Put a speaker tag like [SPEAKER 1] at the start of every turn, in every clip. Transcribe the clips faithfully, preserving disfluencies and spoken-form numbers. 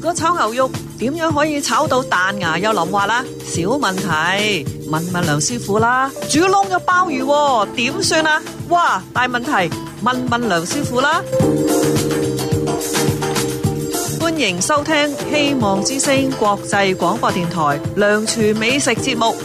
[SPEAKER 1] 果炒牛肉點樣可以炒到彈牙又腍滑啦？小問題，問問梁師傅啦。煮燶咗鮑魚點算啊？哇，大問題，問問梁師傅啦。歡迎收聽希望之聲國際廣播電台梁廚美食節目。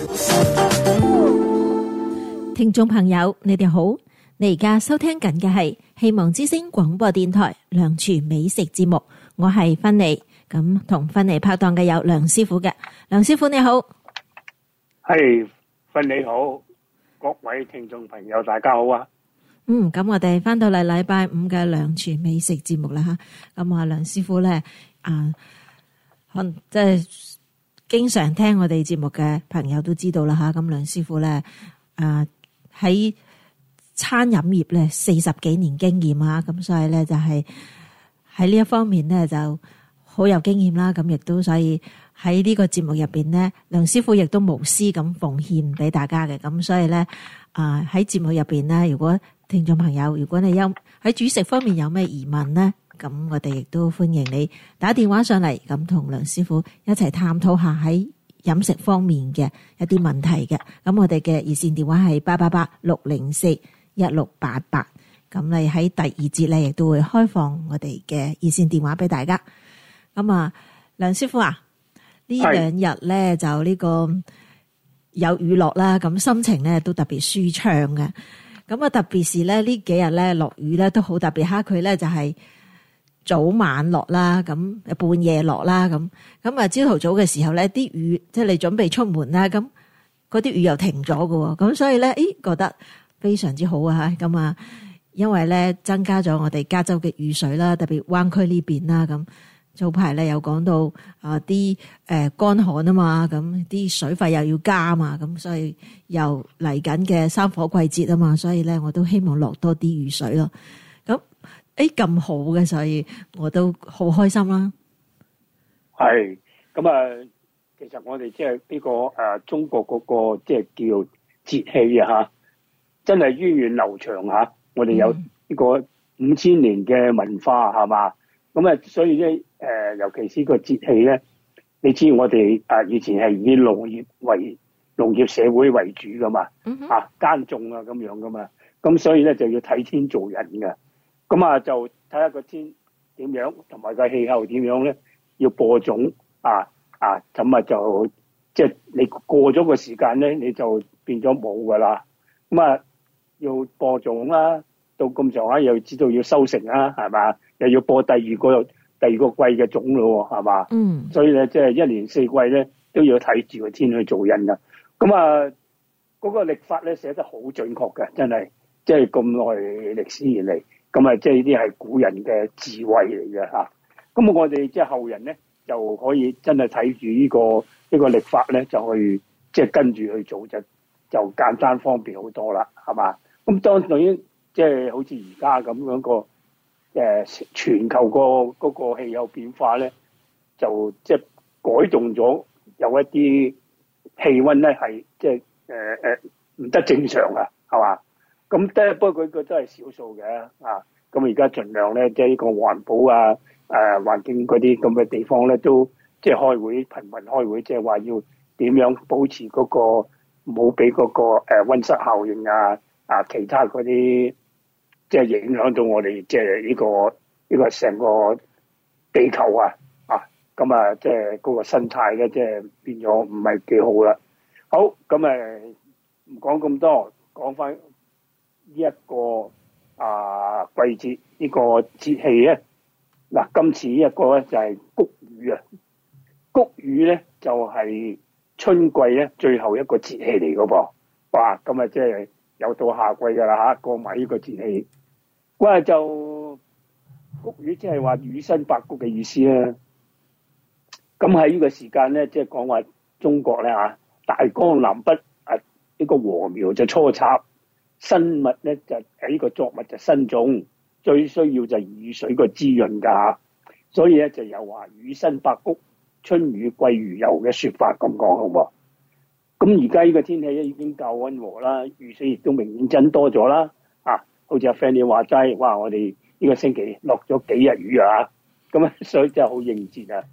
[SPEAKER 2] 聽眾朋友，你哋好，你而家收聽緊嘅係希望之聲廣播電台梁廚美食節目，我係芬妮，咁同芬妮拍檔嘅有梁師傅嘅。梁師傅你好。
[SPEAKER 3] 係，芬妮好，各位聽眾朋友大家好啊。
[SPEAKER 2] 嗯，咁我哋翻到嚟禮拜五嘅梁廚美食節目啦吓，咁啊梁師傅咧啊，可能即係經常聽我哋節目嘅朋友都知道啦吓，咁梁師傅咧啊喺餐飲業咧四十幾年經驗啊，咁所以咧就係喺呢一方面咧就好有經驗啦，咁亦都所以喺呢個節目入邊咧，梁師傅亦都無私咁奉獻俾大家嘅，咁所以咧啊喺節目入邊咧，如果聽眾朋友，如果你有喺煮食方面有咩疑問呢，咁我哋亦都歡迎你打電話上嚟，咁同梁師傅一齊探討下喺飲食方面嘅一啲問題嘅。咁我哋嘅熱線電話係八八八六零四一六八八。咁你喺第二節咧，亦都會開放我哋嘅熱線電話俾大家。咁啊，梁師傅啊，呢兩日咧就呢個有雨落啦，咁心情咧都特別舒暢嘅。咁啊，特別是咧呢幾日咧落雨咧都好特別，吓佢咧就係早晚落啦，咁半夜落啦，咁咁啊朝頭早嘅時候咧啲雨，即係你準備出門啦，咁嗰啲雨又停咗㗎喎，咁所以咧，誒覺得非常之好啊，咁啊，因為咧增加咗我哋加州嘅雨水啦，特別灣區呢邊啦，咁早排咧又講到啊啲誒乾旱啊嘛，咁啲水費又要加啊嘛，咁所以又嚟緊嘅山火季節啊嘛，所以咧我都希望落多啲雨水咯。咁誒咁好嘅，所以我都好開心啦。
[SPEAKER 3] 係咁啊，其實我哋即係呢個誒中國嗰個即係叫節氣啊吓，真係源遠流長吓。我哋有呢個五千年嘅文化係嘛。咁啊，所以咧，誒、呃，尤其是個節氣咧，你知我哋啊，以前係以農業為農業社會為主噶嘛，啊，耕種啊咁樣噶嘛，咁所以咧就要睇天做人噶，咁啊就睇下個天點樣，同埋個氣候點樣咧，要播種啊啊，咁啊就即係、就是、你過咗個時間咧，你就變咗冇噶啦，咁啊要播種啦，到咁上下又知道要收成啦，係嘛？又要播第二個第二個季嘅種咯，係嘛？嗯，所以咧，即係一年四季咧都要睇住個天去做人噶。咁啊，嗰個曆法咧寫得好準確嘅，真係，即係咁耐歷史以嚟，咁啊，即係呢啲係古人嘅智慧嚟嘅吓。咁我哋即係後人咧，就可以真係睇住呢個呢個曆法咧，就去即係跟住去做，就就簡單方便好多啦，係嘛？咁當然即係好似而家咁樣個。誒全球個嗰個氣候變化咧，就即係改動咗，有一啲氣温咧係即係誒誒唔得正常啊，係嘛？咁得不過佢佢都係少數嘅啊。咁而家盡量咧，即係呢個環保啊、誒、啊、環境嗰啲咁嘅地方咧，都即係開會頻頻開會，即係話要點樣保持嗰個冇俾嗰個誒温室效應啊啊其他嗰啲。即係影響到我哋，即係呢個呢個成個地球啊，啊，咁啊，即係嗰個生態咧，即係變咗唔係幾好啦。好，咁誒唔講咁多，講翻呢一個啊季節呢個節氣咧。嗱，今次呢一個咧就係穀雨啊，穀雨咧就係春季咧最後一個節氣嚟噶噃。哇，咁啊即係又到夏季噶啦吓，過埋呢個節氣。哇！就穀雨即係話雨生百穀嘅意思啦。咁喺呢個時間咧，即係講話中國咧嚇，大江南北啊，呢個禾苗就初插，生物咧就喺呢個作物就生長，最需要就係雨水個滋潤㗎。所以咧就有話雨生百穀，春雨貴如油嘅説法咁講好喎。咁而家呢個天氣咧已經較溫和啦，雨水亦都明顯增多咗啦。啊，好似阿 Fanny 話齋，哇！我哋呢個星期落咗幾日雨啊，咁啊，所以真係好應節啊。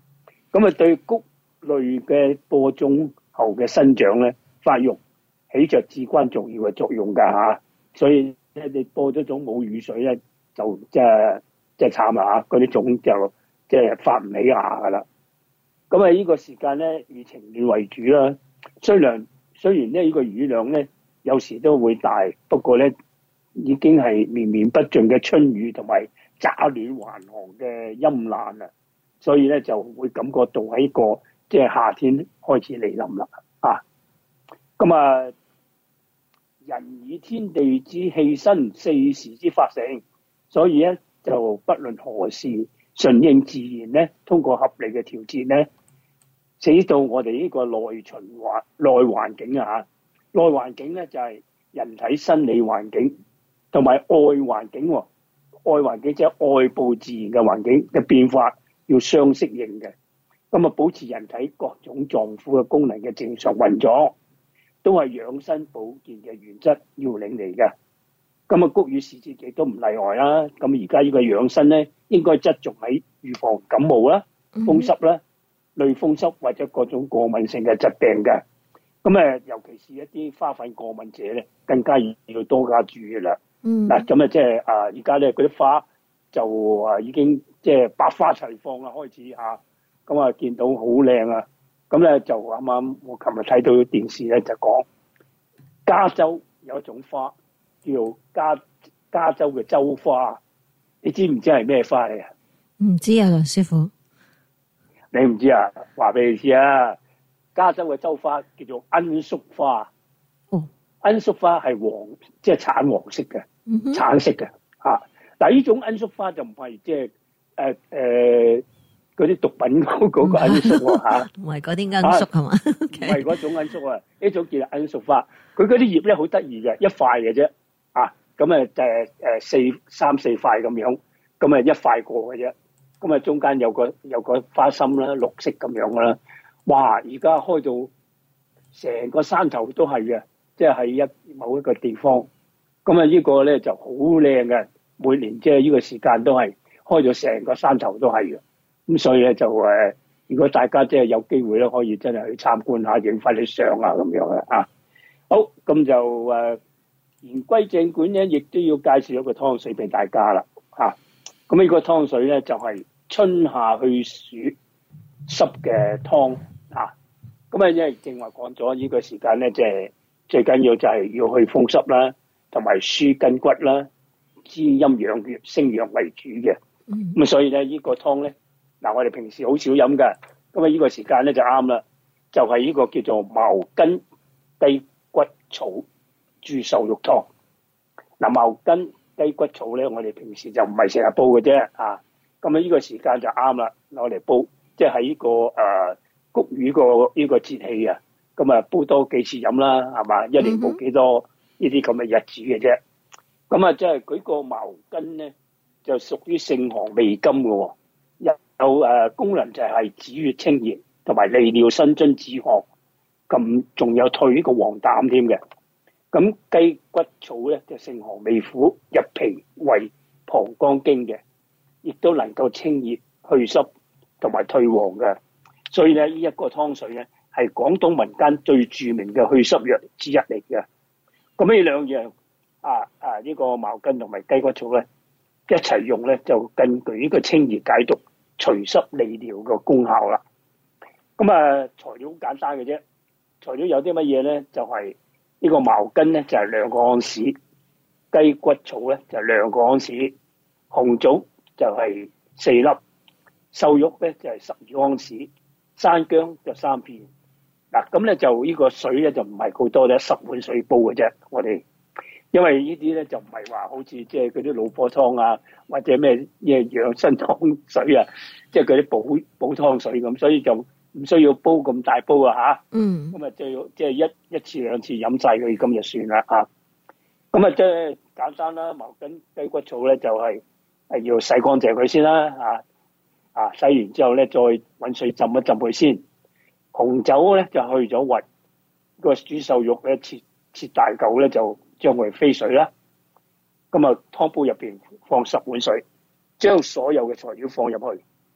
[SPEAKER 3] 咁啊對穀類嘅播種後嘅生長咧、發育起着至關重要嘅作用㗎嚇。所以咧，你播咗種冇雨水咧，就即係即係慘啦嚇，嗰啲種就即係發唔起芽㗎啦。咁啊，呢個時間咧以晴暖為主啦。雖然雖然咧呢個雨量咧有時都會大，不過咧已經係綿綿不盡嘅春雨同埋乍暖還寒嘅陰爛啦，所以咧就會感覺到喺個即係夏天開始嚟臨啦啊！咁啊，人以天地之氣生，四時之法成，所以咧就不論何時，順應自然咧，通過合理嘅調節咧，使到我哋呢個內循環內環境啊，內環境咧就係人體生理環境同埋外環境喎。外環境即係外部自然嘅環境嘅變化，要相適應嘅。咁啊，保持人體各種臟腑嘅功能嘅正常運作，都係養生保健嘅原則要領嚟嘅。咁啊，谷雨時節亦都唔例外啦。咁而家呢個養生咧，應該側重喺預防感冒啦、風濕啦、類風濕或者各種過敏性嘅疾病嘅。咁誒，尤其是一啲花粉過敏者咧，更加要多加注意啦。
[SPEAKER 2] 嗯，
[SPEAKER 3] 嗱，咁啊，即係啊，而家咧嗰啲花就啊已經即係百花齊放啦，開始嚇，咁啊見到好靚啊，咁咧就啱啱我琴日睇到電視咧就講加州有一種花叫做加加州嘅州花，你知唔知係咩花嚟啊？
[SPEAKER 2] 唔知啊，梁師傅，
[SPEAKER 3] 你唔知啊？話俾你知啊，加州嘅州花叫做罌粟花。
[SPEAKER 2] 哦。
[SPEAKER 3] 罌粟花係黃，即係橙黃色嘅，
[SPEAKER 2] 嗯哼，
[SPEAKER 3] 橙色嘅嚇。但係呢種罌粟花就唔係即係誒誒嗰啲毒品嗰嗰個罌粟喎嚇，
[SPEAKER 2] 唔係嗰啲罌粟係嘛？
[SPEAKER 3] 唔係嗰種罌粟啊，呢種叫做罌粟花。佢嗰啲葉咧好得意嘅，一塊嘅啫啊，咁啊就係誒四三四塊咁樣，咁啊一塊過嘅啫。咁啊中間有個有個花心啦，綠色咁樣啦。哇！而家開到成個山頭都係嘅。即係喺一某一個地方，咁啊呢個咧就好靚嘅，每年即係呢個時間都係開咗成個山頭都係嘅，咁所以咧就誒，如果大家即係有機會咧，可以真係去參觀下，影翻啲相啊咁樣嘅啊。好，咁就誒言歸正傳咧，亦都要介紹一個湯水俾大家啦嚇。咁呢個湯水咧就係春夏去暑濕嘅湯啊。咁啊，因為正話講咗呢個時間咧，即係。最緊要就係要去風濕啦，同埋舒筋骨啦，滋陰養血、升陽為主嘅。咁、嗯、所以咧，呢、這個湯咧，嗱我哋平時好少飲㗎。咁啊，呢個時間咧就啱啦，就係、是、呢個叫做茅根雞骨草豬瘦肉湯。嗱，茅根雞骨草咧，我哋平時就唔係成日煲嘅啫啊。咁啊，呢個時間就啱啦，攞嚟煲，即係喺呢個誒谷雨個呢個節氣啊。咁啊，煲多幾次飲啦，係嘛？一年煲幾多呢啲咁嘅日子嘅啫。咁啊，即係佢個茅根咧，就屬於性寒味甘嘅喎，有誒功能就係止血清熱，同埋利尿生津止渴，咁仲有退呢個黃疸添嘅。咁雞骨草咧就性寒味苦，入脾胃膀胱經嘅，亦都能夠清熱去濕同埋退黃嘅。所以咧，呢一個湯水咧，係廣東民間最著名嘅去濕藥之一嚟嘅。咁呢兩樣啊啊呢、這個茅根同埋雞骨草咧一齊用咧，就更具呢個清熱解毒、除濕利尿嘅功效啦。咁啊材料好簡單嘅啫，材料有啲乜嘢咧？就係、是、呢個茅根咧就係、是、兩個安士，雞骨草咧就係、是、兩個安士，紅棗就係四粒，瘦肉咧就係、是、十二安士，山薑就三片。嗱，咁咧就呢個水咧就唔係好多啫，十碗水煲嘅啫。我哋因為呢啲咧就唔係話好似即係嗰啲老火湯啊，或者咩嘢養生湯水啊，即係嗰啲補補湯水咁，所以就唔需要煲咁大煲啊嚇。嗯。咁啊，即係即係一一次兩次飲晒佢咁就算啦嚇。咁啊，即係簡單啦。茅根雞骨草咧就係係要洗乾淨佢先啦嚇。啊，洗完之後咧再揾水浸一浸佢先。紅酒咧就去咗核，個豬瘦肉咧切切大嚿咧就將佢飛水啦。咁啊湯煲入邊放十碗水，將所有嘅材料放入去，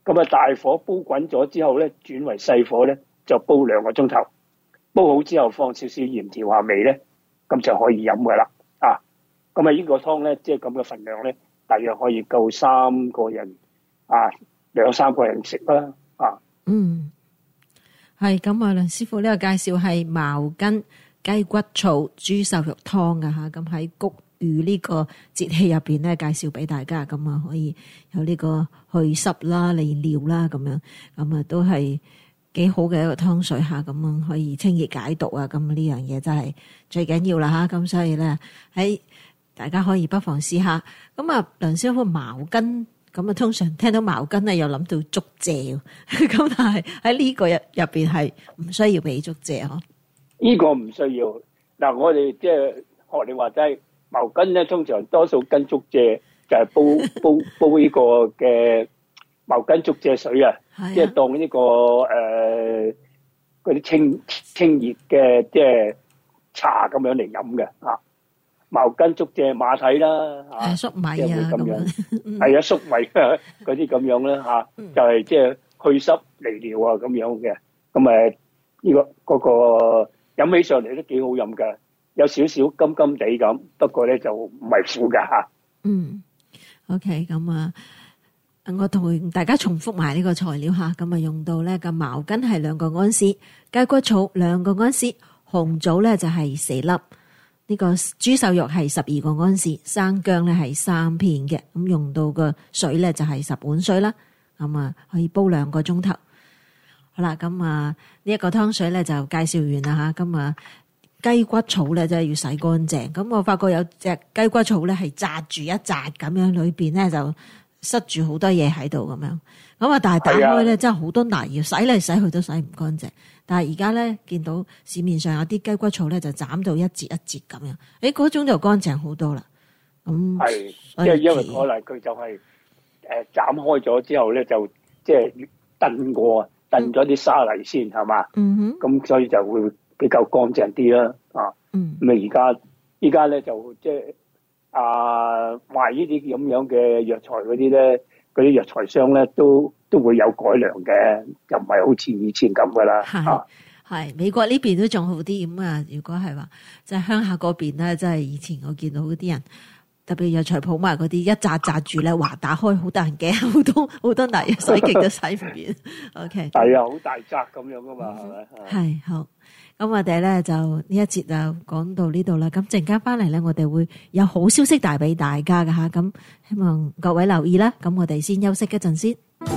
[SPEAKER 3] 咁啊大火煲滾咗之後咧，轉為細火咧，就煲兩個鐘頭。煲好之後放少少鹽調下味咧，咁就可以飲噶啦。啊，咁啊呢個湯咧，即係咁嘅份量咧，大約可以夠三個人啊，兩三個人食啦。啊，
[SPEAKER 2] 嗯，係咁啊，梁師傅呢個介紹係茅根雞骨草豬瘦肉湯噶吓，咁喺谷雨呢個節氣入邊咧，介紹俾大家，咁啊可以有呢個去濕啦、利尿啦咁樣，咁啊都係幾好嘅一個湯水吓，咁啊可以清熱解毒啊，咁呢樣嘢真係最緊要啦吓，咁所以咧喺大家可以不妨試下。咁啊，梁師傅茅根，咁啊通常聽到茅根咧又諗到竹蔗，咁但係喺呢個入入邊係唔需要俾竹蔗嗬？
[SPEAKER 3] 呢個唔需要。嗱，我哋即係學你話齋。茅根咧，通常多數跟竹蔗就係煲煲煲呢個嘅茅根竹蔗水啊，即係當呢個誒嗰啲清清熱嘅即係茶咁樣嚟飲嘅啊。茅根竹蔗馬蹄啦，啊，
[SPEAKER 2] 粟米啊
[SPEAKER 3] 咁樣，係啊，粟米啊嗰啲咁樣啦嚇，就係即係去濕利尿啊咁樣嘅。咁誒呢個嗰個飲起上嚟都幾好飲㗎。有少少甘甘地咁，不過咧就唔係苦噶吓。
[SPEAKER 2] 嗯 ，OK， 咁啊，我同大家重複埋呢個材料吓，咁啊用到咧個茅根係兩個安士，雞骨草兩個安士，紅棗咧就係四粒，呢、這個豬瘦肉係十二個安士，生薑咧係三片嘅，咁用到個水咧就係十碗水啦，咁啊可以煲兩個鐘頭。好啦，咁啊呢一個湯水咧就介紹完啦吓，咁啊。雞骨草咧真係要洗乾淨，咁我發覺有隻雞骨草咧係紮住一紮咁樣，裏邊咧就塞住好多嘢喺度咁樣，咁啊但係打開咧真係好多泥，要洗嚟洗去都洗唔乾淨。但係而家咧見到市面上有啲雞骨草咧就斬到一節一節咁樣，誒嗰種就乾淨好多啦。咁
[SPEAKER 3] 係即係因為可能佢就係誒斬開咗之後咧就即係燉過燉咗啲沙泥先係嘛，
[SPEAKER 2] 嗯哼，
[SPEAKER 3] 咁所以就會比較乾淨啲啦，啊，
[SPEAKER 2] 嗯，
[SPEAKER 3] 咁啊而家依家咧就即係啊賣呢啲咁樣嘅藥材嗰啲咧，嗰啲藥材商咧都都會有改良嘅，就唔係好似以前咁噶啦，啊，
[SPEAKER 2] 係美國呢邊都仲好啲咁啊！如果係話即係鄉下嗰邊咧，即係以前我見到嗰啲人，特別藥材鋪賣嗰啲一紮紮住咧，話打開好得人驚，好多好多泥，洗極都洗唔完。OK，
[SPEAKER 3] 係啊，好大紮咁樣噶嘛，係咪？
[SPEAKER 2] 係好。咁我哋咧就呢一節就講到呢度啦。咁陣間翻嚟咧，我哋會有好消息帶俾大家㗎吓。咁希望各位留意啦。咁我哋先休息一陣先。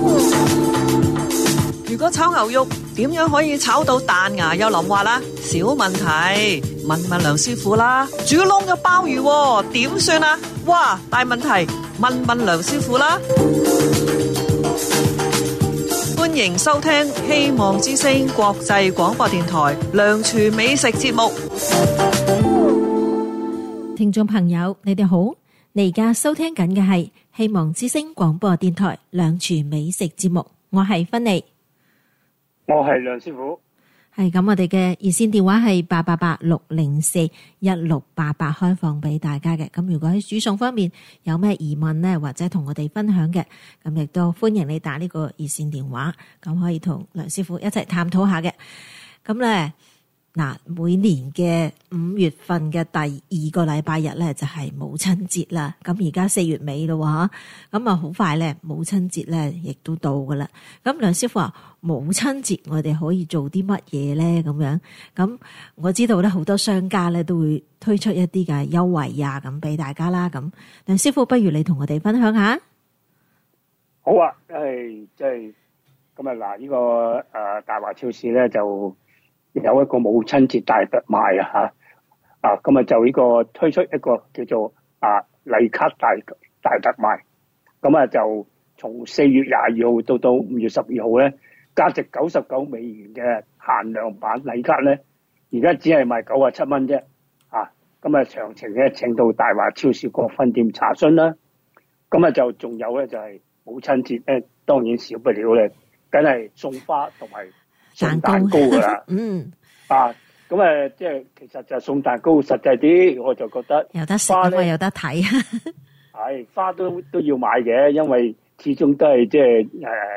[SPEAKER 1] 如果炒牛肉點樣可以炒到彈牙又腍滑啦？小問題，問問梁師傅啦。煮窿嘅鮑魚點算啊？哇，大問題，問問梁師傅啦。歡迎收聽希望之聲國際廣播電台梁廚美食節目。
[SPEAKER 2] 聽眾朋友，你哋好，你而家收聽緊嘅係希望之聲廣播電台梁廚美食節目，我係芬妮，
[SPEAKER 3] 我係梁師傅。
[SPEAKER 2] 係咁，我哋嘅熱線電話係八八八六零四一六八八，開放俾大家嘅。咁如果喺煮餸方面有咩疑問呢，或者同我哋分享嘅，咁亦都歡迎你打呢個熱線電話，咁可以同梁師傅一齊探討下嘅。咁咧嗱，每年嘅五月份嘅第二個禮拜日咧就係母親節啦。咁而家四月尾咯吓，咁啊好快咧母親節咧亦都到噶啦。咁梁師傅話母親節我哋可以做啲乜嘢咧？咁樣，咁我知道咧好多商家咧都會推出一啲嘅優惠啊，咁俾大家啦。咁梁師傅，不如你同我哋分享下。
[SPEAKER 3] 好啊，誒即係咁啊嗱，呢個誒大華超市咧就有一個母親節大特賣啊嚇，啊咁啊就呢個推出一個叫做啊禮卡大大特賣，咁啊就從四月廿二號到到五月十二號咧，價值九十九美元嘅限量版禮卡咧，而家只係賣九啊七蚊啫，啊咁啊詳情咧請到大華超市各分店查詢啦，咁啊就仲有咧就係母親節咧，當然少不了咧，梗係送花同埋送蛋糕噶啦，
[SPEAKER 2] 嗯，
[SPEAKER 3] 啊，咁誒，即係其實就送蛋糕實際啲，我就覺得
[SPEAKER 2] 有得食啊嘛，有得睇，
[SPEAKER 3] 係花都都要買嘅，因為始終都係即係誒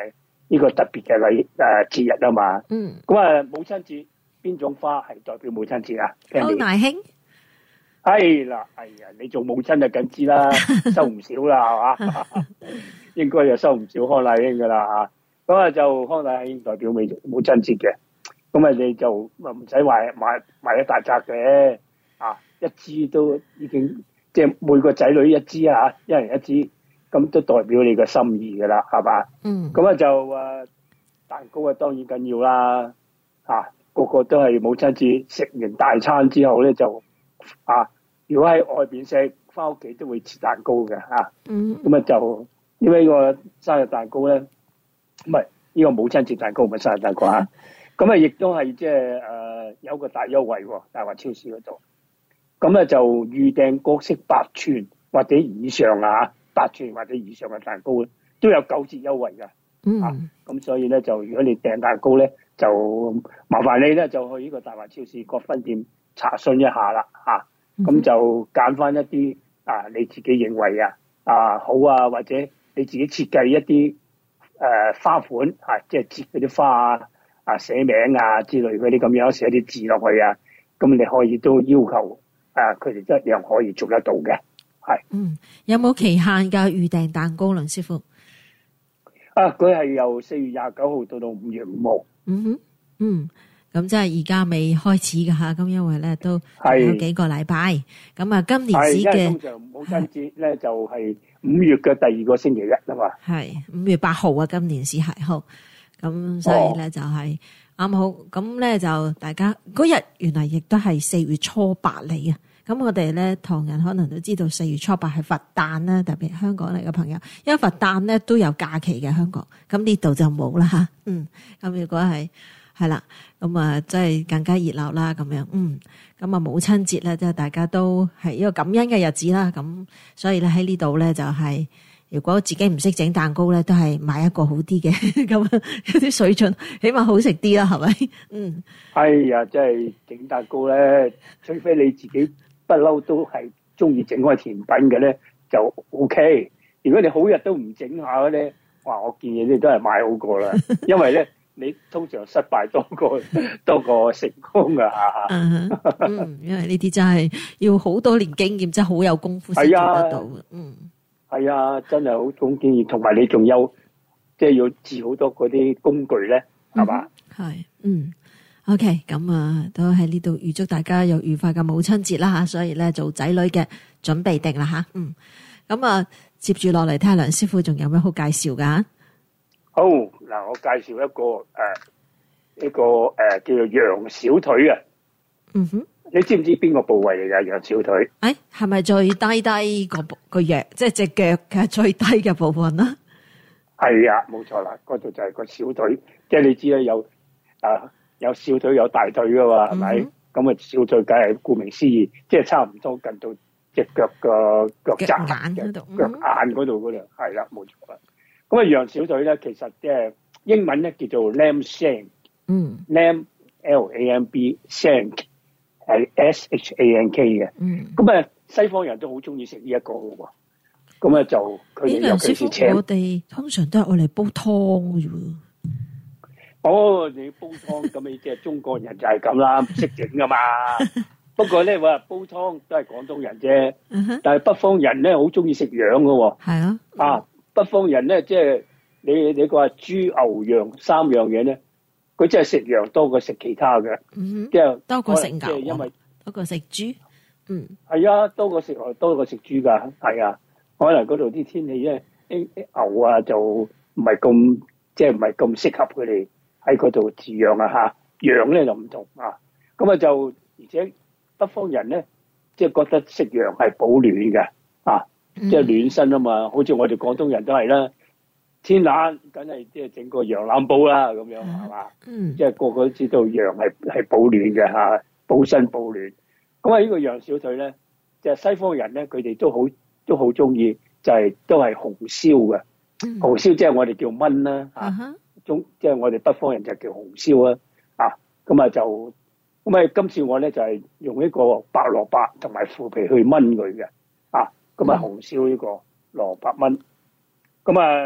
[SPEAKER 3] 呢個特別嘅禮誒節日啊嘛。
[SPEAKER 2] 嗯。
[SPEAKER 3] 咁啊，母親節邊種花係代表母親節啊？
[SPEAKER 2] 康乃馨。
[SPEAKER 3] 係啦，係啊，你做母親就梗知啦，收唔少啦，係嘛？應該就收唔少康乃馨噶啦嚇。咁啊就康乃馨代表母母親節嘅，咁啊你就唔使買買買一大扎嘅，啊一支都已經即係每個仔女一支啊，一人一支，咁都代表你個心意噶啦，係嘛？
[SPEAKER 2] 嗯。
[SPEAKER 3] 咁啊就誒蛋糕啊當然緊要啦，啊個個都係母親節食完大餐之後咧就啊，如果喺外邊食，翻屋企都會切蛋糕嘅嚇。
[SPEAKER 2] 嗯。
[SPEAKER 3] 咁啊就因為呢個生日蛋糕咧，唔係呢個母親節蛋糕唔係生日蛋糕嚇。咁啊亦都係即係誒有個大優惠喎，大華超市嗰度。咁咧就預訂各式八寸或者以上啊，八寸或者以上嘅蛋糕咧，都有九折優惠㗎。
[SPEAKER 2] 嗯。
[SPEAKER 3] 啊，咁所以咧就如果你訂蛋糕咧，就麻煩你咧就去呢個大華超市各分店查詢一下啦嚇。咁、嗯、就揀翻一啲啊你自己認為啊啊好啊，或者你自己設計一啲誒、呃、花款啊，即係折嗰啲花啊啊寫名啊之類嗰啲咁樣寫啲字落去啊，咁你可以都要求啊佢哋一樣可以做得到嘅，係。
[SPEAKER 2] 嗯，有冇期限㗎預訂蛋糕，梁師傅？
[SPEAKER 3] 啊，佢係由四月廿九號到到五月五號。
[SPEAKER 2] 嗯哼，嗯。咁即係而家未開始㗎吓，咁因為咧都有幾個禮拜。咁啊，今年時嘅
[SPEAKER 3] 通常母親節咧就係五月嘅第二個星期日啊嘛。係
[SPEAKER 2] 五月八號啊，今年時係好。咁所以咧就係啱好。咁咧就大家嗰日原來亦都係四月初八嚟啊。咁我哋咧唐人可能都知道四月初八係佛誕啦，特別香港嚟嘅朋友，因為佛誕咧都有假期嘅香港。咁呢度就冇啦吓。嗯，咁如果係。係啦，咁啊，即係更加熱鬧啦，咁樣，嗯，咁啊，母親節咧，即係大家都係一個感恩嘅日子啦，咁所以咧喺呢度咧就係、是，如果自己唔識整蛋糕咧，都係買一個好啲嘅，咁一啲水準，起碼好食啲啦，係咪？嗯，
[SPEAKER 3] 係啊，即係整蛋糕咧，除非你自己不嬲都係中意整開甜品嘅咧，就 O K。如果你好日都唔整下嘅咧，哇，我建議你都係買好過啦，因為咧。你通常失敗多過多過成功噶嚇，
[SPEAKER 2] 嗯，因為呢啲真係要好多年經驗，真係好有功夫先做得到嘅，嗯，
[SPEAKER 3] 係啊，真係好種經驗，同埋你仲有即係要治好多嗰啲工具咧，係嘛？
[SPEAKER 2] 係，嗯 ，OK，咁啊，都喺呢度預祝大家有愉快嘅母親節啦嚇，所以咧做仔女嘅準備定啦嚇，嗯，咁啊，接住落嚟睇下梁師傅仲有咩好介紹㗎？
[SPEAKER 3] 好嗱，我介紹一個誒，一個誒、呃、叫做羊小腿啊。
[SPEAKER 2] 嗯哼，
[SPEAKER 3] 你知唔知邊個部位嚟噶羊小腿？
[SPEAKER 2] 誒，係咪最低低個個腳，即係隻腳嘅最低嘅部分啦？
[SPEAKER 3] 係啊，冇錯啦，嗰度就係個小腿，即係你知啦，有啊有小腿有大腿噶嘛，係咪？咁啊，小腿梗係顧名思義，即係差唔多近到隻腳個腳踭
[SPEAKER 2] 眼嗰度，
[SPEAKER 3] 腳眼嗰度嗰度，係啦，冇錯啦。咁啊，羊小腿咧，其實即係英文咧叫做 lamb shank，嗯 ，lamb L A M B shank 係 S H A N K 嘅，嗯，咁啊，西方人都好中意食呢一個嘅喎，咁啊就佢哋尤其是請
[SPEAKER 2] 我哋通常都係愛嚟煲湯嘅啫喎。
[SPEAKER 3] 哦，你煲湯咁你即係中國人就係咁啦，唔識整噶嘛。不過咧話煲湯都係廣東人啫，但係北方人咧好中意食羊嘅喎。係啊，啊。北方人咧，即係你你話豬牛羊三樣嘢咧，佢真係食羊多過食其他嘅，
[SPEAKER 2] 嗯，
[SPEAKER 3] 即係
[SPEAKER 2] 多過食牛，
[SPEAKER 3] 因為
[SPEAKER 2] 多過食豬，嗯，
[SPEAKER 3] 係啊，多過食多過食豬噶，係啊，可能嗰度啲天氣咧，啲牛啊就唔係咁，即係唔係咁適合佢哋喺嗰度飼養啊嚇，羊咧就唔同啊，咁啊就而且北方人咧，即係覺得食羊係保暖嘅啊。即係暖身啊嘛，好似我哋廣東人都係啦，天冷梗係即係整個羊腩煲啦，咁樣係嘛？嗯，即係個個都知道羊係係保暖嘅嚇，保身保暖。咁啊，呢個羊小腿咧，就係西方人咧，佢哋都好都好中意，就係都係紅燒嘅。紅燒即係我哋叫燜啦嚇，中即係我哋北方人就叫紅燒啦。啊，咁啊就咁啊，今次我咧就係用一個白蘿蔔同埋腐皮去燜佢嘅。咁啊，紅燒呢個蘿蔔燜，咁啊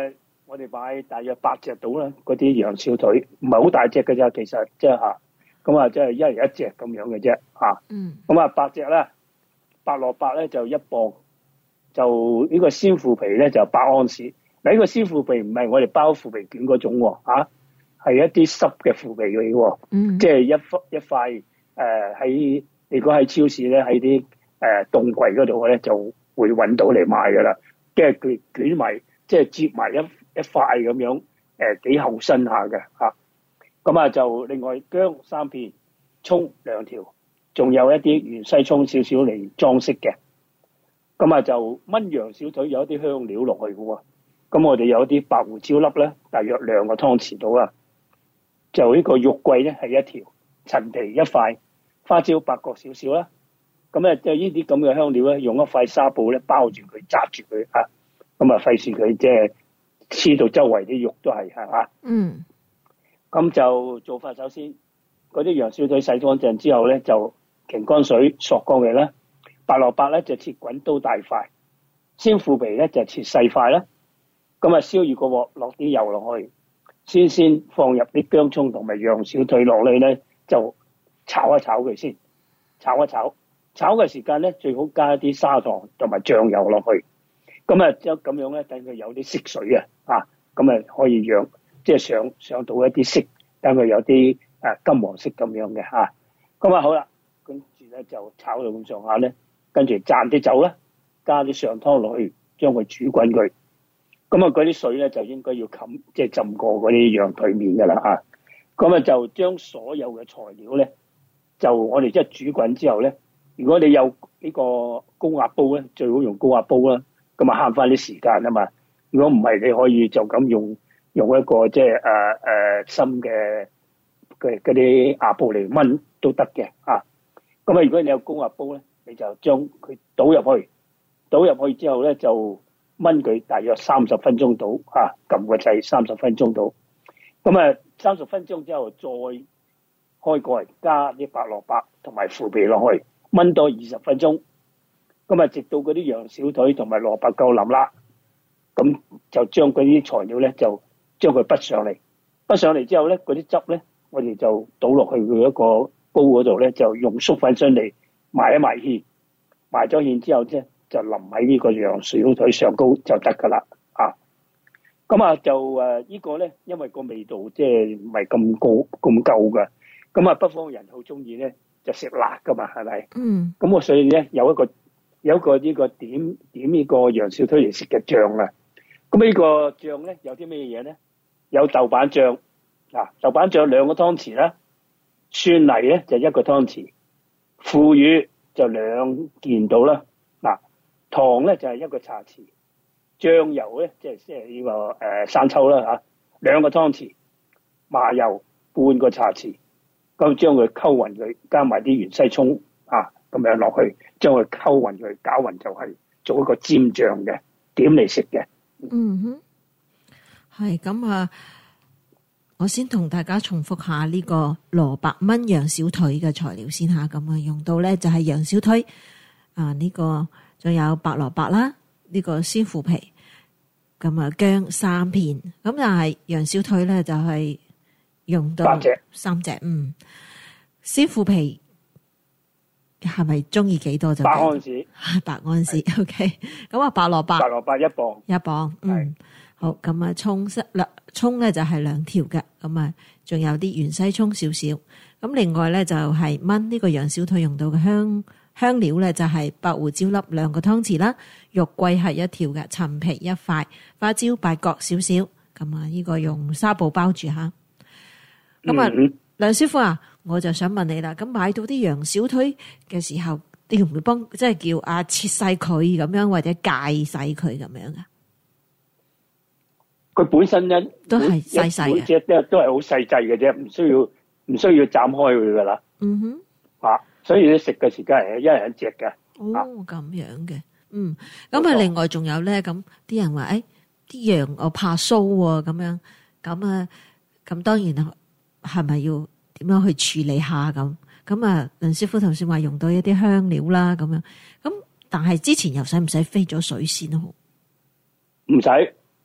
[SPEAKER 3] 我哋買大約八隻到啦，嗰啲羊小腿唔係好大隻嘅咋，其實即係嚇，咁啊即係一人一隻咁樣嘅啫嚇。
[SPEAKER 2] 嗯。
[SPEAKER 3] 咁啊八隻啦，白蘿蔔咧就一磅，就呢個鮮腐皮咧就八安士。嗱，呢個鮮腐皮唔係我哋包腐皮卷嗰種喎，嚇，係一啲濕嘅腐皮嚟嘅喎。
[SPEAKER 2] 嗯。
[SPEAKER 3] 即係一塊一塊誒喺，如果喺超市咧喺啲誒凍櫃嗰度咧就會揾到嚟賣㗎啦。即係佢捲埋，即係接埋一一塊咁樣，誒幾厚身下嘅嚇。咁啊就另外薑三片，葱兩條，仲有一啲芫茜葱少少嚟裝飾嘅。咁啊就炆羊小腿有一啲香料落去嘅喎。咁我哋有啲白胡椒粒咧，大約兩個湯匙到啦。就呢個肉桂咧係一條，陳皮一塊，花椒八角少少啦。咁咧即係呢啲咁嘅香料咧，用一塊紗布咧包住佢，紮住佢嚇。咁啊費事佢即係黐到周圍啲肉都係係嘛。
[SPEAKER 2] 嗯。
[SPEAKER 3] 咁就做法，首先嗰啲羊小腿洗乾淨之後咧，就擎乾水索乾佢啦。白蘿蔔咧就切滾刀大塊，鮮腐皮咧就切細塊啦。咁啊燒熱個鑊，落啲油落去，先先放入啲薑葱同埋羊小腿落去咧，就炒一炒佢先，炒一炒。炒嘅時間咧，最好加一啲砂糖同埋醬油落去。咁啊，將咁樣咧，等佢有啲色水啊，啊，咁啊可以讓即係上上到一啲色，等佢有啲誒金黃色咁樣嘅嚇。咁啊好啦，跟住咧就炒到咁上下咧，跟住賺啲酒啦，加啲上湯落去，將佢煮滾佢。咁啊嗰啲水咧就應該要冚，即係浸過嗰啲羊腿面㗎啦嚇。咁啊就將所有嘅材料咧，就我哋即係煮滾之後咧。如果你有呢個高壓煲咧，最好用高壓煲啦，咁啊慳翻啲時間啊嘛。如果唔係，你可以就咁用用一個即係誒誒深嘅嘅嗰啲壓煲嚟燜都得嘅啊。咁啊，如果你有高壓煲咧，你就將佢倒入去，倒入去之後咧就燜佢大約三十分鐘到啊，撳個掣三十分鐘到。咁啊，三十分鐘之後再開蓋，加啲白蘿蔔同埋腐皮落去。燜多二十分鐘，咁啊，直到嗰啲羊小腿同埋蘿蔔夠腍啦，咁就將嗰啲材料咧，就將佢滗上嚟，滗上嚟之後咧，嗰啲汁咧，我哋就倒落去佢一個煲嗰度咧，就用粟粉霜嚟埋一埋芡，埋咗芡之後啫，就淋喺呢個羊小腿上高就得噶啦，啊，咁啊就誒呢個咧，因為個味道即係唔係咁高咁夠噶，咁啊北方人好中意咧。就食辣噶嘛，係咪？嗯。咁我所以咧有一個有一個呢個點點呢個羊小腿嚟食嘅醬啊。咁呢個醬咧有啲咩嘢咧？有豆瓣醬嗱，豆瓣醬兩個湯匙啦，蒜泥咧就一個湯匙，腐乳就兩件到啦。嗱，糖咧就係一個茶匙，醬油咧即係即係呢個誒生抽啦嚇，兩個湯匙，麻油半個茶匙。咁將佢溝勻佢，加埋啲芫茜葱啊，咁樣落去，將佢溝勻佢，攪勻就係做一個尖醬嘅點嚟食嘅。
[SPEAKER 2] 嗯哼，係咁啊！我先同大家重複下呢個蘿蔔炆羊小腿嘅材料先吓，咁啊用到咧就係羊小腿啊，呢個仲有白蘿蔔啦，呢個鮮腐皮，咁啊薑三片，咁但係羊小腿咧就係。用到三隻，嗯，鮮腐皮係咪中意幾多就？
[SPEAKER 3] 八安士，
[SPEAKER 2] 八安士 ，OK。咁啊，白蘿蔔，
[SPEAKER 3] 白蘿蔔一磅，
[SPEAKER 2] 一磅，嗯，好。咁啊，葱色啦，葱咧就係兩條嘅，咁啊，仲有啲芫茜葱少少。咁另外咧就係炆呢個羊小腿用到嘅香香料咧就係白胡椒粒兩個湯匙啦，肉桂係一條嘅，陳皮一塊，花椒八角少少。咁啊，呢個用紗布包住吓。咁啊，嗯、梁師傅啊，我就想問你啦。咁買到啲羊小腿嘅時候，你會唔會幫即係叫啊切細佢咁樣，或者戒細佢咁樣啊？
[SPEAKER 3] 佢本身咧
[SPEAKER 2] 都係細細嘅，
[SPEAKER 3] 即係都係好細細嘅啫，唔需要唔需要斬開佢噶啦。嗯哼，啊，所以你食嘅時間係一人一隻嘅。
[SPEAKER 2] 哦，咁樣嘅，嗯。咁啊，另外仲有咧，咁啲人話誒，啲羊我怕騷喎，咁樣咁啊，咁當然啊。係咪要點樣去處理下咁？咁啊，梁師傅頭先話用到一啲香料啦，咁樣咁，但係之前又使唔使飛咗水先好？
[SPEAKER 3] 唔使，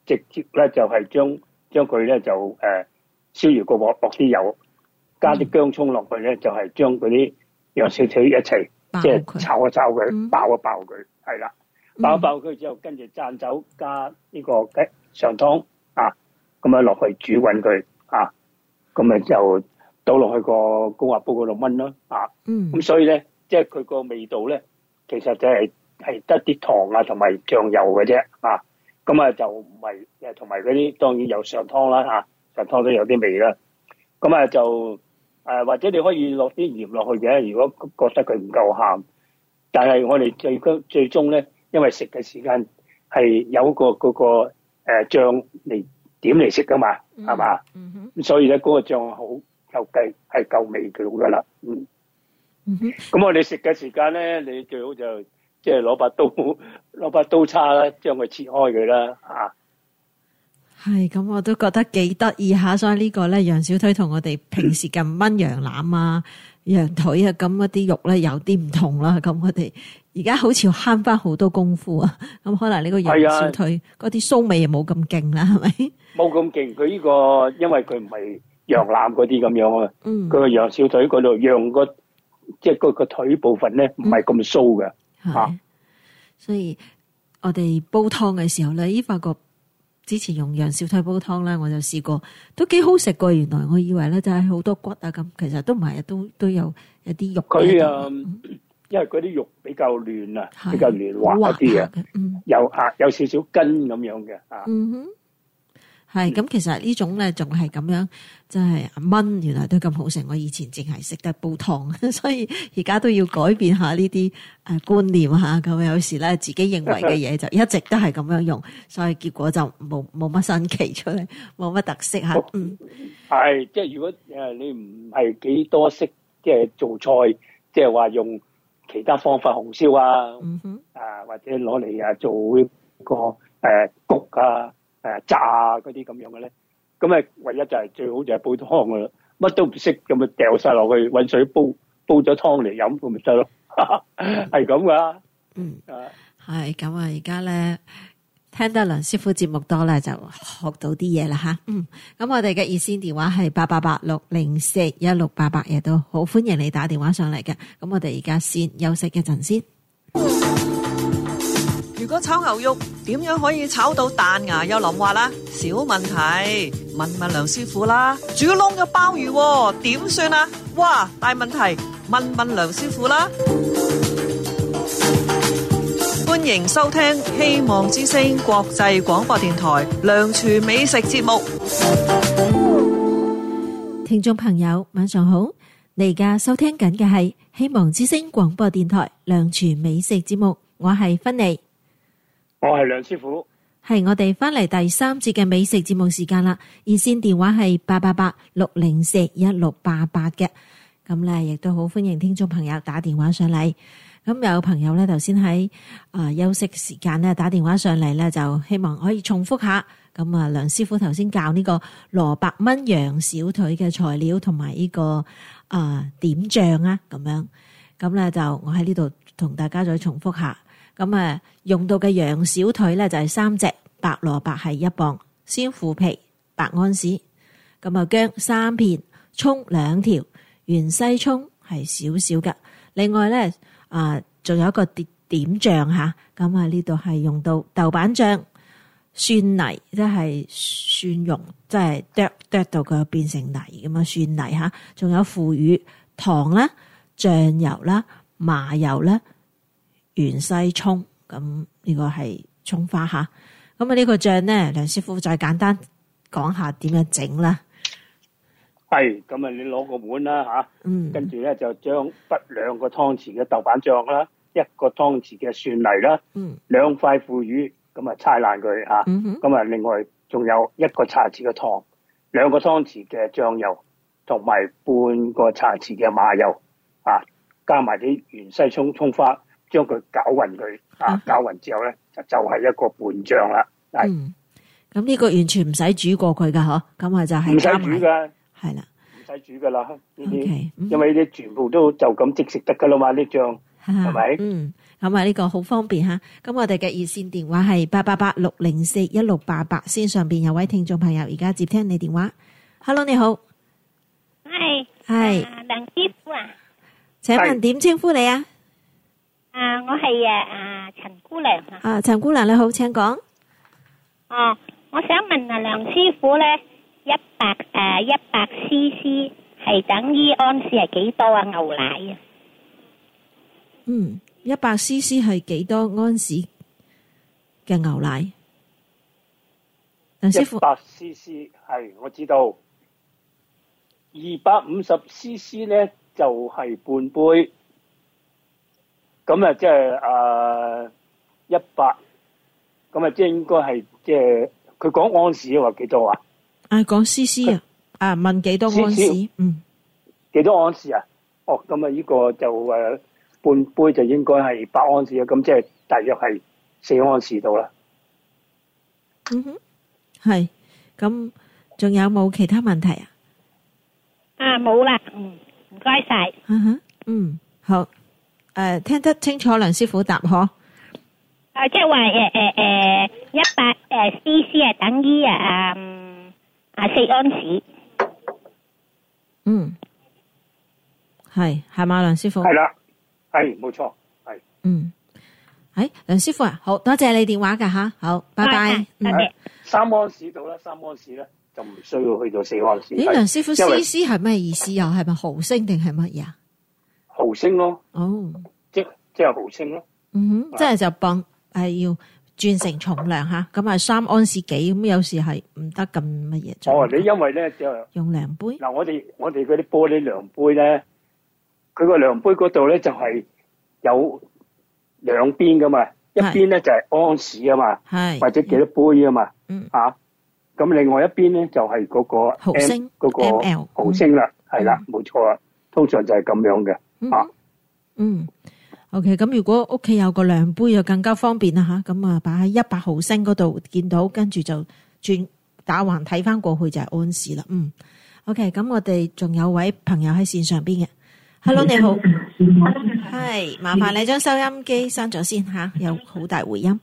[SPEAKER 3] 直接咧就係將將佢咧就誒、呃、燒熱個鑊，落啲油，加啲薑葱落去咧，就係將嗰啲羊小腿一齊即係炒一炒佢，
[SPEAKER 2] 嗯、
[SPEAKER 3] 爆一爆佢，係啦，爆一爆佢之後，跟住蘸酒加呢個雞上湯啊，咁樣落去煮滾佢啊，咁咪就倒落去個高壓煲嗰度燜咯啊，咁、
[SPEAKER 2] 嗯、
[SPEAKER 3] 所以咧，即係佢個味道咧，其實就係係得啲糖啊同埋醬油嘅啫啊，咁啊就唔係誒同埋嗰啲當然有上湯啦嚇，上湯都有啲味啦，咁啊就誒、啊、或者你可以落啲鹽落去嘅，如果覺得佢唔夠鹹，但係我哋最最終咧，因為食嘅時間係有個嗰、嗰個誒、呃、醬嚟點嚟食噶嘛，係嘛？咁、
[SPEAKER 2] 嗯
[SPEAKER 3] 嗯、所以咧嗰、嗰個醬好夠計係夠味嘅㗎啦，嗯。咁、嗯、我哋食嘅時間咧，你最好就即係攞把刀攞把刀叉啦，將佢切開佢啦，啊！
[SPEAKER 2] 係咁，我都覺得幾得意下，所以呢個咧羊小腿同我哋平時咁炆羊腩啊、羊腿啊咁一啲肉咧有啲唔同啦。咁我哋而家好似慳翻好多功夫啊。咁可能呢個羊小腿嗰啲騷味又冇咁勁啦，係咪？冇
[SPEAKER 3] 咁勁，佢呢個因為佢唔係羊腩嗰啲咁樣啊。嗯。佢個羊小腿嗰度羊個即係個個腿部分咧唔係咁騷嘅。
[SPEAKER 2] 係、啊。所以我哋煲湯嘅時候咧，依發覺。之前用羊小腿煲湯咧，我就試過，都幾好食過。原來我以為咧就係好多骨啊咁，其實都唔係，都都有一啲肉。
[SPEAKER 3] 佢啊、嗯，因為嗰啲肉比較嫩啊，比較嫩滑一啲啊，有啊有少少筋咁樣嘅啊。嗯哼。
[SPEAKER 2] 係咁，其實呢種咧仲係咁樣，即係炆，原來都咁好食。我以前淨係識得煲湯，所以而家都要改變下呢啲誒觀念吓。咁有時咧自己認為嘅嘢就一直都係咁樣用，所以結果就冇冇乜新奇出嚟，冇乜特色吓。嗯，
[SPEAKER 3] 係即係如果誒你唔係幾多識即係做菜，即係話用其他方法紅燒啊，嗯哼，啊或者攞嚟啊做一個誒焗啊。誒，炸嗰啲咁樣嘅咧，咁啊，唯一就係最好就係煲湯噶啦，乜都唔識咁啊，掉晒落去搵水煲，煲咗湯嚟飲咁咪得咯，係咁噶。嗯，
[SPEAKER 2] 係咁啊，而家咧聽得梁師傅節目多咧，就學到啲嘢啦吓。嗯，咁我哋嘅熱線電話係八八八六零四一六八八，亦都好歡迎你打電話上嚟嘅。咁我哋而家先休息一陣先。
[SPEAKER 1] 如果炒牛肉點樣可以炒到彈牙又腍滑啦？小問題，問問梁師傅啦。煮燶嘅鮑魚點算啊？哇，大問題，問問梁師傅啦。歡迎收聽希望之聲國際廣播電台梁廚美食節目。
[SPEAKER 2] 聽眾朋友晚上好，你而家收聽緊嘅係希望之聲廣播電台梁廚美食節目，我係芬妮。
[SPEAKER 3] 我係梁師傅，
[SPEAKER 2] 係我哋翻嚟第三節嘅美食節目時間啦。熱線電話係八八八六零四一六八八嘅，咁咧亦都好歡迎聽眾朋友打電話上嚟。咁有朋友咧頭先喺啊休息時間咧打電話上嚟咧，就希望可以重複下。咁啊，梁師傅頭先教呢個蘿蔔炆羊小腿嘅材料同埋呢個啊點醬啊，咁樣咁咧就我喺呢度同大家再重複下。咁啊，用到嘅羊小腿咧就係三隻，白蘿蔔係一磅，鮮腐皮八安士，咁啊薑三片，蔥兩條，芫茜蔥係少少嘅。另外咧啊，仲有一個點點醬吓，咁啊呢度係用到豆瓣醬、蒜泥，即係蒜蓉，即係剁剁到佢變成泥咁啊蒜泥吓，仲有腐乳、糖啦、醬油啦、麻油啦。芫茜蔥，咁呢個係蔥花吓，咁啊呢個醬咧，梁師傅再簡單講下點樣整啦。
[SPEAKER 3] 係，咁啊你攞個碗啦吓，嗯，跟住咧就將不兩個湯匙嘅豆瓣醬啦，一個湯匙嘅蒜泥啦，嗯，兩塊腐乳，咁啊搓爛佢啊，咁啊另外仲有一個茶匙嘅糖，兩個湯匙嘅醬油，同埋半個茶匙嘅麻油啊，加埋啲芫茜蔥蔥花。將佢攪勻佢啊，攪勻之後咧就就係一個拌醬啦。
[SPEAKER 2] 嗯，咁呢個完全唔使煮過佢噶嗬，咁啊就係
[SPEAKER 3] 唔使煮噶，
[SPEAKER 2] 係啦，
[SPEAKER 3] 唔使煮噶啦呢啲，因為呢啲全部都就咁即食得噶啦嘛，呢醬係咪？
[SPEAKER 2] 嗯， 咁啊呢個好方便吓。咁我哋嘅熱線電話係八八八六零四一六八八，線上邊有位聽眾朋友而家接聽你電話。Hello， 你好，
[SPEAKER 4] 係
[SPEAKER 2] 係
[SPEAKER 4] 啊梁師傅啊，
[SPEAKER 2] 請問點稱呼你啊？
[SPEAKER 4] 啊我係啊啊陳姑娘啊。
[SPEAKER 2] 啊陳姑娘你好，請講。
[SPEAKER 4] 哦，我想問啊梁師傅咧，一百誒一百 C C 係等於安士係幾多啊？牛奶啊？
[SPEAKER 2] 嗯，一百 C C 係幾多安士嘅牛奶？梁師傅
[SPEAKER 3] 一百 C C 係我知道，二百五十 C C 咧就係、是、半杯，咁啊即係誒一百，咁啊即係應該係即係佢講安士話幾多啊？
[SPEAKER 2] 啊講 C C 啊，啊問幾多安士？嗯，
[SPEAKER 3] 幾多安士啊？哦，咁啊呢個就誒、呃、半杯就應該係八安士啊，咁即係大約係四安士到啦。
[SPEAKER 2] 嗯哼。係，咁仲有冇其他問題啊？
[SPEAKER 4] 啊冇啦，嗯，唔該晒。
[SPEAKER 2] 嗯哼，嗯好，誒、呃、聽得清楚梁師傅答可？
[SPEAKER 4] 啊即係話誒誒誒一百誒 C C 係等於啊啊四安士。
[SPEAKER 2] 嗯，係係嘛梁師傅？
[SPEAKER 3] 係啦，係冇錯，係。
[SPEAKER 2] 嗯，誒梁師傅啊，好多謝你電話噶吓，好，拜拜。
[SPEAKER 4] 多謝。
[SPEAKER 3] 三安士到啦，三安士咧就唔需要去到四安士。
[SPEAKER 2] 咦，梁師傅
[SPEAKER 3] 因為
[SPEAKER 2] C C 係咩意思？又係咪毫升定係乜嘢啊？
[SPEAKER 3] 毫升咯，
[SPEAKER 2] 哦，
[SPEAKER 3] 即即係毫升咯。
[SPEAKER 2] 嗯哼，即係就磅係要轉成重量吓，咁啊三安士幾咁，有時係唔得咁乜嘢。
[SPEAKER 3] 哦，你因為咧就
[SPEAKER 2] 用量杯
[SPEAKER 3] 嗱，我哋我哋嗰啲玻璃量杯咧，佢個量杯嗰度咧就係有兩邊噶嘛，一邊咧就係安士啊嘛，
[SPEAKER 2] 係
[SPEAKER 3] 或者幾多杯啊嘛。
[SPEAKER 2] 嗯，
[SPEAKER 3] 啊，咁另外一邊咧就係嗰個
[SPEAKER 2] 毫升
[SPEAKER 3] 嗰個
[SPEAKER 2] M L
[SPEAKER 3] 毫升啦，係啦，冇錯啊，通常就係咁樣嘅啊。
[SPEAKER 2] 嗯 ，OK，咁如果屋企有個量杯就更加方便啦吓，咁啊擺喺一百毫升嗰度見到，跟住就轉打橫睇翻過去就係安士啦。嗯 ，OK，咁我哋仲有位朋友喺線上邊嘅 ，Hello 你好，係麻煩你將收音機閂咗先吓，有好大回音。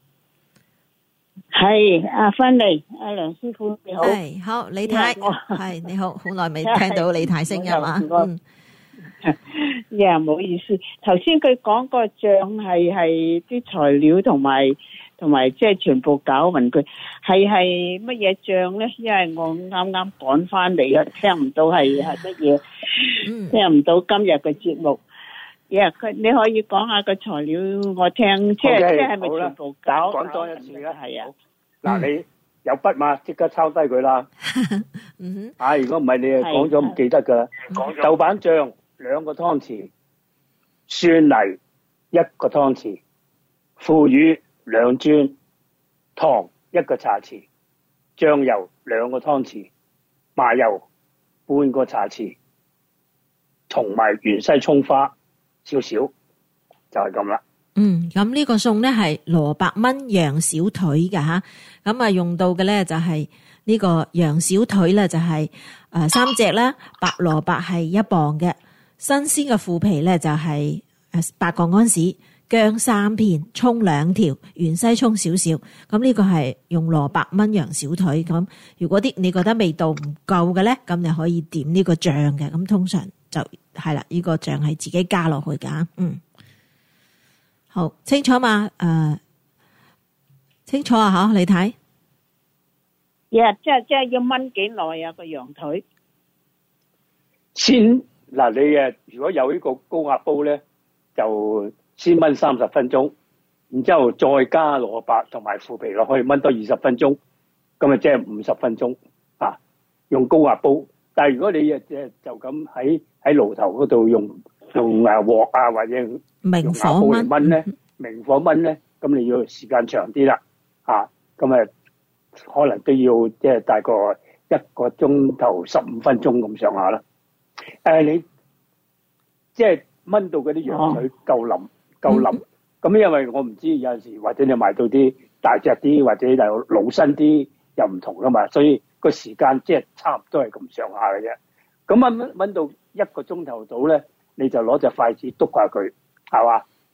[SPEAKER 5] 係阿芬妮，阿梁師傅你好。
[SPEAKER 2] 係好，李太係你好，好耐未聽到李太聲音啊。嗯，
[SPEAKER 5] 呀，唔好意思，頭先佢講個醬係係啲材料同埋同埋即係全部搞勻佢，係係乜嘢醬咧？因為我啱啱趕翻嚟啊，聽唔到係係乜嘢，聽唔到今日嘅節目。呀，佢你可以講下個材料我聽，即係即係係咪全部搞？
[SPEAKER 3] 講多一次啦，
[SPEAKER 5] 係啊。
[SPEAKER 3] 嗱，你有筆嘛？即刻抄低佢啦。
[SPEAKER 2] 嗯哼。
[SPEAKER 3] 啊，如果唔係你係講咗唔記得噶啦。豆瓣醬兩個湯匙，蒜泥一個湯匙，腐乳兩磚，糖一個茶匙，醬油兩個湯匙，麻油半個茶匙，同埋芫茜蔥花少少，就係咁啦。
[SPEAKER 2] 嗯，咁呢個餸咧係蘿蔔炆羊小腿嘅吓，咁啊用到嘅咧就係呢個羊小腿咧就係誒三隻啦，白蘿蔔係一磅嘅，新鮮嘅腐皮咧就係誒八個安士，薑三片，蔥兩條，芫茜蔥少少，咁呢個係用蘿蔔炆羊小腿。咁如果啲你覺得味道唔夠嘅咧，咁你可以點呢個醬嘅，咁通常就係啦，呢個醬係自己加落去噶，嗯。好清楚嘛？誒、呃，清楚啊！吓，你睇，
[SPEAKER 5] 呀，即係即係要炆幾耐啊？個羊腿
[SPEAKER 3] 先嗱，你誒如果有呢個高壓煲咧，就先炆三十分鐘，然之後再加蘿蔔同埋腐皮落去炆多二十分鐘，咁啊即係五十分鐘啊！用高壓煲，但係如果你誒即係就咁喺喺爐頭嗰度用用誒鑊啊或者
[SPEAKER 2] 明火
[SPEAKER 3] 燜燜咧，明火燜咧，咁你要時間長啲啦，啊，咁啊可能都要即係大概一個鐘頭十五分鐘咁上下啦。誒，你即係燜到嗰啲羊腿夠腍夠腍，咁因為我唔知有陣時或者你買到啲大隻啲或者又老身啲又唔同噶嘛，所以個時間即係差唔多係咁上下嘅啫。咁燜燜到一個鐘頭到咧，你就攞隻筷子篤下佢。係嘛？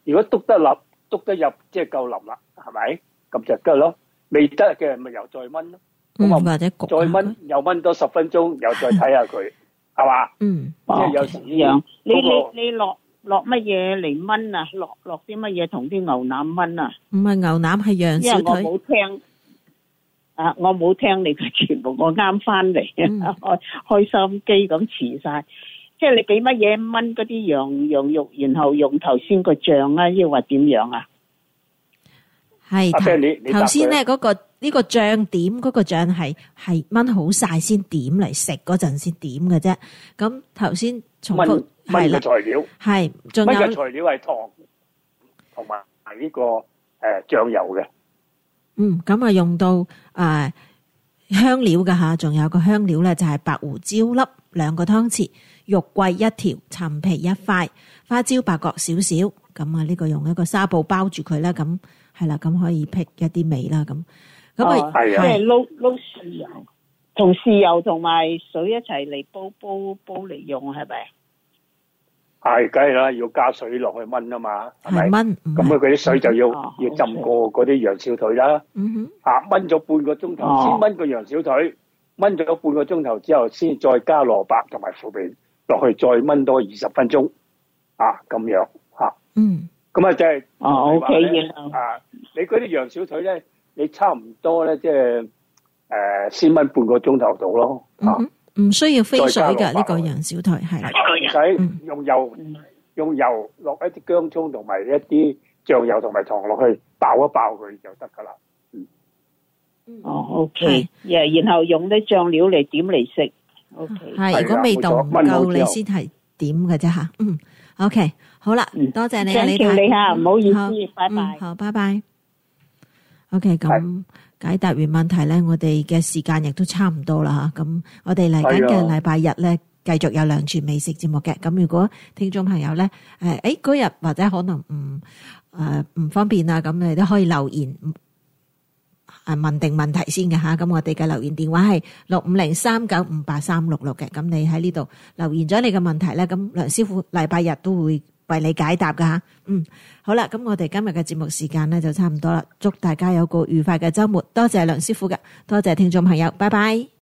[SPEAKER 3] 如果篤得入，篤得入，即係夠腍啦，係咪？咁就得咯。未得嘅咪又再炆咯。
[SPEAKER 2] 嗯，
[SPEAKER 3] 咁啊
[SPEAKER 2] 或者焗
[SPEAKER 3] 再炆，又炆多十分鐘，又再睇下佢，係嘛？
[SPEAKER 2] 嗯，
[SPEAKER 3] 即係有時
[SPEAKER 5] 樣。你
[SPEAKER 3] 嗰個
[SPEAKER 5] 你你落落乜嘢嚟炆啊？落落啲乜嘢同啲牛腩炆啊？
[SPEAKER 2] 唔係牛腩係羊
[SPEAKER 5] 因為我
[SPEAKER 2] 小腿。
[SPEAKER 5] 冇聽，啊，我冇聽你嘅全部，我啱翻嚟，
[SPEAKER 2] 嗯
[SPEAKER 5] 開開收音機咁遲晒。即係你俾乜嘢炆嗰啲羊羊肉，然後用頭先個醬啊，抑或點樣啊？
[SPEAKER 2] 係
[SPEAKER 3] 阿 Ben，你你答
[SPEAKER 2] 頭先咧
[SPEAKER 3] 佢
[SPEAKER 2] 嗰個呢個醬點嗰個醬係係炆好晒先點嚟食嗰陣先點嘅啫。咁頭先重
[SPEAKER 3] 炆
[SPEAKER 2] 複係
[SPEAKER 3] 炆嘅
[SPEAKER 2] 啦，
[SPEAKER 3] 材料，
[SPEAKER 2] 係仲
[SPEAKER 3] 炆嘅
[SPEAKER 2] 有
[SPEAKER 3] 材料係糖同埋係呢個誒醬油嘅。
[SPEAKER 2] 嗯咁啊用到誒香料㗎吓，仲有個香料咧就係白胡椒粒兩個湯匙，肉桂一條，陳皮一塊，花椒八角少少。咁啊呢個用一個紗布包住佢啦，咁係啦，咁可以辟一啲味啦，咁咁啊
[SPEAKER 5] 哦
[SPEAKER 3] 係啊
[SPEAKER 5] 即係撈撈豉油，同豉油同埋水一齊嚟煲煲煲嚟用，係咪？
[SPEAKER 3] 係，梗係啦，要加水落去炆啊嘛，係咪？
[SPEAKER 2] 係炆，唔係
[SPEAKER 3] 咁佢嗰啲水就要
[SPEAKER 5] 哦
[SPEAKER 3] 要浸過嗰啲羊小腿啦。
[SPEAKER 2] 嗯哼。
[SPEAKER 3] 啊，炆咗半個鐘頭，
[SPEAKER 5] 哦
[SPEAKER 3] 先炆個羊小腿，炆咗半個鐘頭之後，先再加蘿蔔同埋腐皮落去，再炆多二十分鐘。啊，咁樣嚇。
[SPEAKER 2] 嗯
[SPEAKER 3] 咁啊，即係
[SPEAKER 5] 哦
[SPEAKER 3] 你話咧
[SPEAKER 5] OK 然後
[SPEAKER 3] 啊，你嗰啲羊小腿咧，你差唔多咧，即係誒先炆半個鐘頭到咯。啊，
[SPEAKER 2] 嗯哼，唔需要飛水
[SPEAKER 3] 再加
[SPEAKER 2] 㗎呢個
[SPEAKER 3] 蘿蔔落去
[SPEAKER 2] 羊小腿係啦。
[SPEAKER 3] 唔使
[SPEAKER 2] 嗯
[SPEAKER 3] 用油，用油落一啲薑葱同埋一啲醬油同埋糖落去爆一爆佢就得㗎啦。
[SPEAKER 5] 哦，OK，誒，然後用啲醬料嚟點嚟食，OK，
[SPEAKER 2] 係，如果味道唔夠，
[SPEAKER 3] 係啦冇錯炆好之後
[SPEAKER 2] 你先係點嘅啫吓。嗯，OK，好啦，
[SPEAKER 5] 嗯
[SPEAKER 2] 多謝你啊，
[SPEAKER 5] 張
[SPEAKER 2] 李太。
[SPEAKER 5] 橋你嚇，唔好意
[SPEAKER 2] 好
[SPEAKER 5] 思，拜
[SPEAKER 2] 嗯，
[SPEAKER 5] 拜。
[SPEAKER 2] 好，拜拜。OK，咁解答完問題咧，我哋嘅時間亦都差唔多啦吓。咁我哋嚟緊嘅
[SPEAKER 3] 係啊
[SPEAKER 2] 禮拜日咧，繼續有兩全美食節目嘅。咁如果聽眾朋友咧，誒，誒嗰日或者可能唔誒唔方便啊，咁你都可以留言。啊問定問題先嘅吓，咁我哋嘅留言電話係六五零三九五八三六六嘅，咁你喺呢度留言咗你嘅問題咧，咁梁師傅禮拜日都會為你解答噶吓。嗯，好啦，咁我哋今日嘅節目時間咧就差唔多啦，祝大家有個愉快嘅週末，多謝梁師傅嘅，多謝聽眾朋友，拜拜。